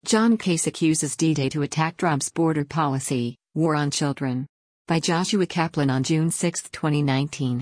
John Kasich uses D-Day to attack Trump's border policy, War on Children. By Joshua Kaplan on June 6, 2019.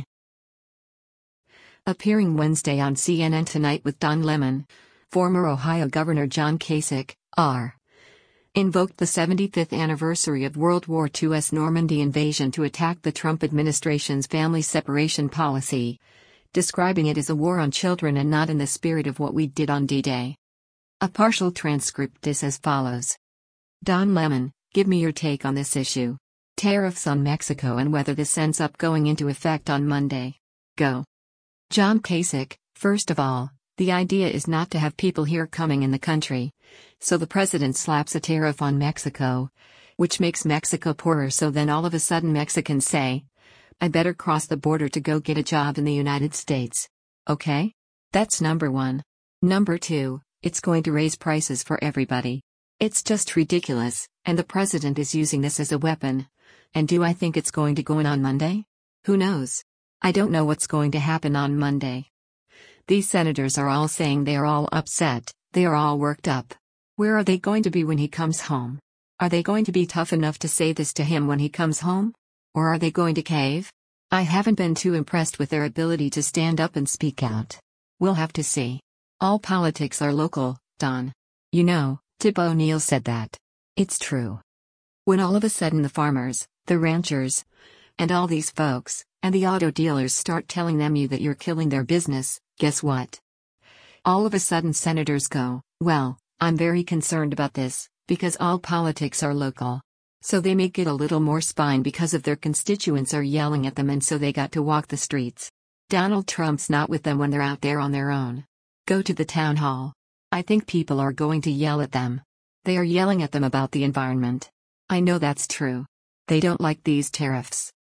Appearing Wednesday on CNN Tonight with Don Lemon, former Ohio Governor John Kasich, R. invoked the 75th anniversary of World War II's Normandy invasion to attack the Trump administration's family separation policy, describing it as a war on children and not in the spirit of what we did on D-Day. A partial transcript is as follows. Don Lemon, give me your take on this issue. Tariffs on Mexico and whether this ends up going into effect on Monday. Go. John Kasich, first of all, the idea is not to have people here coming in the country. So the president slaps a tariff on Mexico, which makes Mexico poorer, so then all of a sudden Mexicans say, I better cross the border to go get a job in the United States. Okay? That's number one. Number two, it's going to raise prices for everybody. It's just ridiculous, and the president is using this as a weapon. And do I think it's going to go in on Monday? Who knows? I don't know what's going to happen on Monday. These senators are all saying they are all upset, they are all worked up. Where are they going to be when he comes home? Are they going to be tough enough to say this to him when he comes home? Or are they going to cave? I haven't been too impressed with their ability to stand up and speak out. We'll have to see. All politics are local, Don. You know, Tip O'Neill said that. It's true. When all of a sudden the farmers, the ranchers, and all these folks, and the auto dealers start telling them that you're killing their business, guess what? All of a sudden senators go, well, I'm very concerned about this, because all politics are local. So they may get a little more spine because of their constituents are yelling at them, and so they got to walk the streets. Donald Trump's not with them when they're out there on their own. Go to the town hall. I think people are going to yell at them. They are yelling at them about the environment. I know that's true. They don't like these tariffs.